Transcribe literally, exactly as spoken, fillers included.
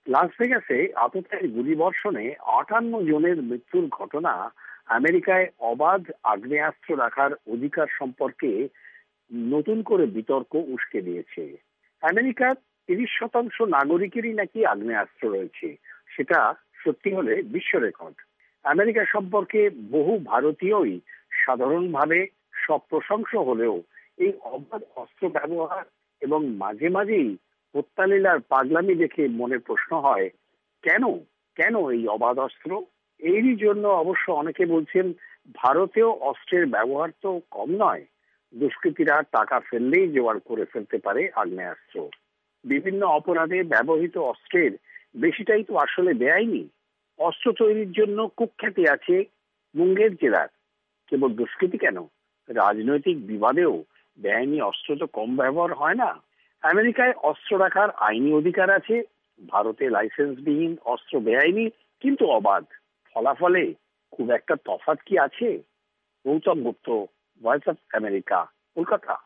লাস ভেগাসে আততায়ী গুলিবর্ষণে আটান্ন জনের মৃত্যুর ঘটনা আমেরিকায় অবাধ আগ্নেয়াস্ত্র রাখার অধিকার সম্পর্কে নতুন করে বিতর্ক উস্কে দিয়েছে। আমেরিকার তিরিশ শতাংশ নাগরিকেরই নাকি আগ্নেয়াস্ত্র রয়েছে, সেটা সত্যি হলে বিশ্ব রেকর্ড। আমেরিকা সম্পর্কে বহু ভারতীয়ই সাধারণভাবে সব প্রশংস হলেও এই অবাধ অস্ত্র ব্যবহার এবং মাঝে মাঝেই হত্যালীলার পাগলামি দেখে মনে প্রশ্ন হয়, কেন কেন এই অবাধ অস্ত্র? এরই জন্য অবশ্য অনেকে বলছেন ভারতেও অস্ত্রের ব্যবহার তো কম নয়। দুষ্কৃতীরা টাকা ফেললেই জোগাড় করে ফেলতে পারে আগ্নেয়াস্ত্র। বিভিন্ন অপরাধে ব্যবহৃত অস্ত্রের বেশিটাই তো আসলে বেআইনি। অস্ত্র তৈরির জন্য কুখ্যাতি আছে মুঙ্গের জেলার। কেবল দুষ্কৃতি কেন, রাজনৈতিক বিবাদেও বেআইনি অস্ত্র তো কম ব্যবহার হয় না। আমেরিকায় অস্ত্র রাখার আইনি অধিকার আছে, ভারতে লাইসেন্সবিহীন অস্ত্র বেআইনি কিন্তু অবাধ। ফলাফলে খুব একটা তফাৎ কি আছে? Gautam Gupta, voice of America, Kolkata.